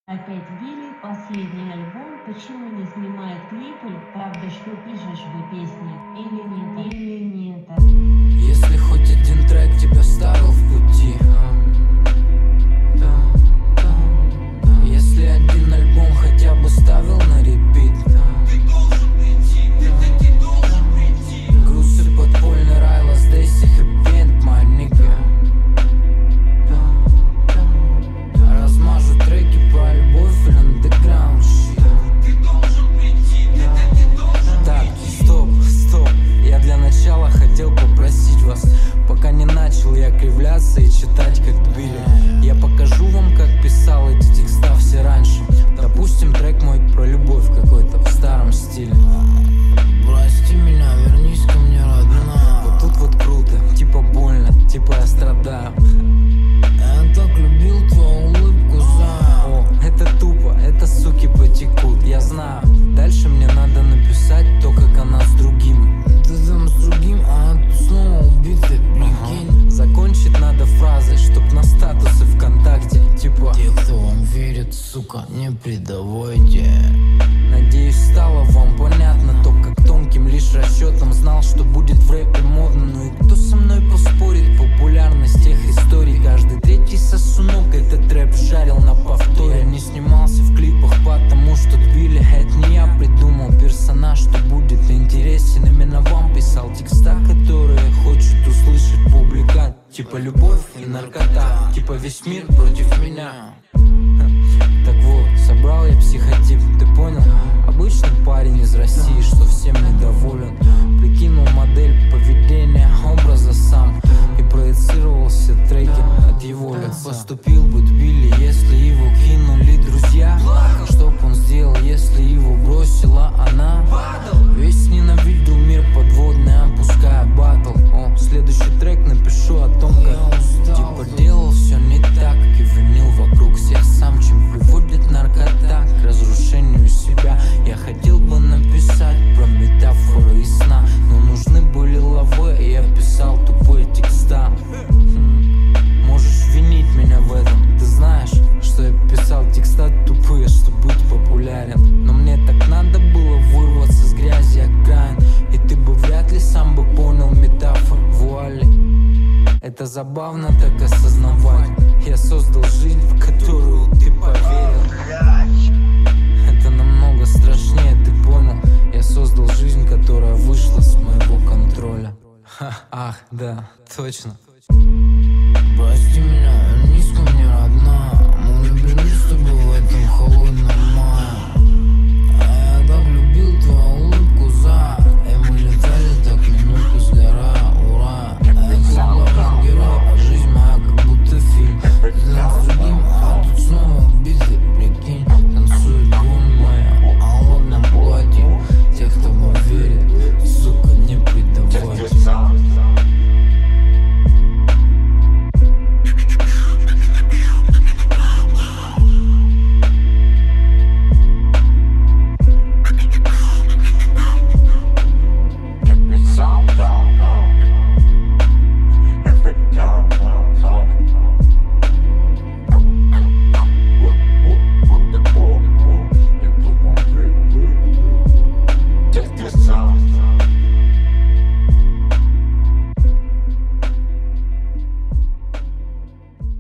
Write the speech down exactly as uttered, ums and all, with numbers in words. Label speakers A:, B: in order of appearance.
A: Опять Билли, последний альбом, почему не снимает клипы? Правда, что пишешь в песне? Или нет, или нет?
B: Если хоть один трек тебя ставил в пути, если один альбом хотя бы ставил на репит, груз и подпольный рай, last days и happy end, my nigga. Размажу треки про любовь или underground shit. Так, стоп, стоп. Я для начала хотел попросить вас, пока не начал я кривляться и читать как Билли, я покажу вам, как писал эти текста все раньше. Допустим, трек мой про любовь какой-то в старом стиле. Прости меня, вернись ко мне, родная. Вот тут вот круто, типа больно, типа я страдаю. Я так любил твою улыбку, за. О, это тупо, это суки потекут, я знаю. Дальше мне надо написать то, как она с другим. Ты там с другим, а ты снова убитый, прикинь. Ага. Закончить надо фразой, чтоб на статусы ВКонтакте, типа: те, кто вам верит, сука, не предавайте. Надеюсь, стало вам понятно то, как тонким лишь расчетом знал, что будет в рэпе модно. Ну и кто со мной поспорит? Популярность тех историй. Каждый третий сосунок этот рэп шарил на повторе. Я не снимался в клипах, потому что Билли, это не я придумал персонаж, что будет интересен именно вам. Писал текста, которые хочет услышать публика. Типа любовь и наркота, типа весь мир против меня. Так вот, собрал я психотип, ты понял? Обычный парень из России, что всем недоволен. Прикинул модель поведения, образа сам и проецировал все треки от его лица. Поступил бы Билли, если его кинули друзья? Что б он сделал, если его бросила она? Весь ненавидел мир подводный, опуская батл. О, следующий трек напишу о том, как типа делал все не так и винил вокруг всех сам, чем приводит наркота к разрушению себя. Я хотел бы написать про метафоры и сна, но нужны были лавы, и я писал тупые текста. Хм. Можешь винить меня в этом, ты знаешь, что я писал текста тупые, чтобы быть популярен. Но мне так надо было вырваться с грязи окраин, и ты бы вряд ли сам бы понял метафор вуали. Это забавно так осознавать. Я создал жизнь, в которую ты поверил. Это намного страшнее, ты понял? Я создал жизнь, которая вышла с моего контроля. Ха, ах, да, точно. Прости меня.